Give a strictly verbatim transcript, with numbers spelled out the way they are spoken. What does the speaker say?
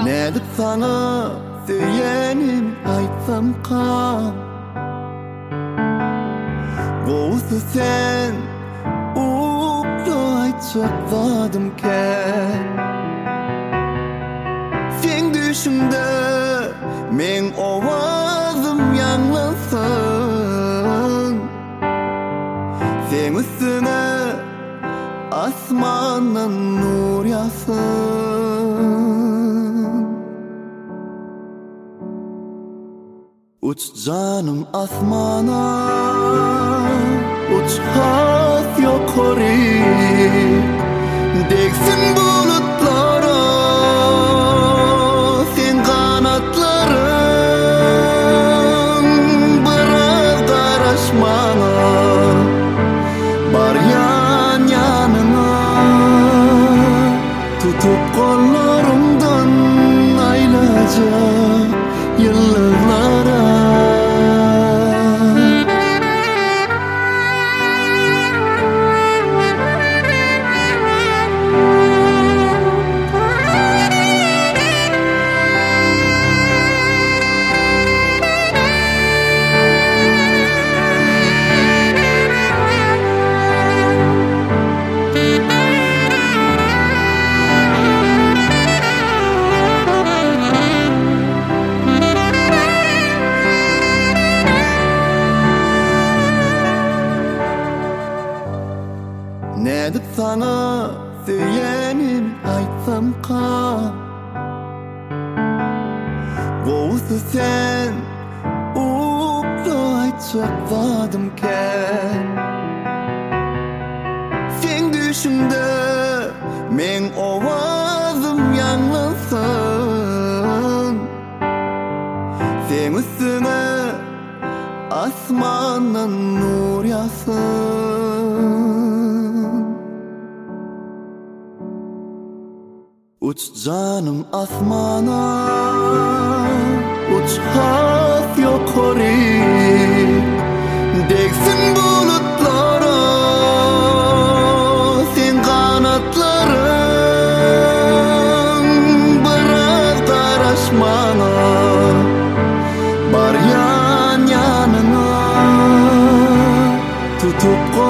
Ne dip sana söylenim aytsam kan Goğusu sen Uğuplu aytacak vadımken Sen düşümde men ovazım yanlasın Sen üstüne asmandan nur yağsın Uç canım asmana Uç has yukarı Deksin bulutlara Sen kanatların Bırak karışmana Bar yan yanına Tutup kollarımdan aylaca yıllara Ne dip sana söylenim aytsam kan Goğusu sen Uğuplu aytacak vadımken Sen düşümde men ovazım yanlasın Sen üstüne asmandan nur yağsın Uç canım asmana Uç has yukarı Deksin bulutlara Sen kanatların Bırak karışmana Bar yan yanına Tutup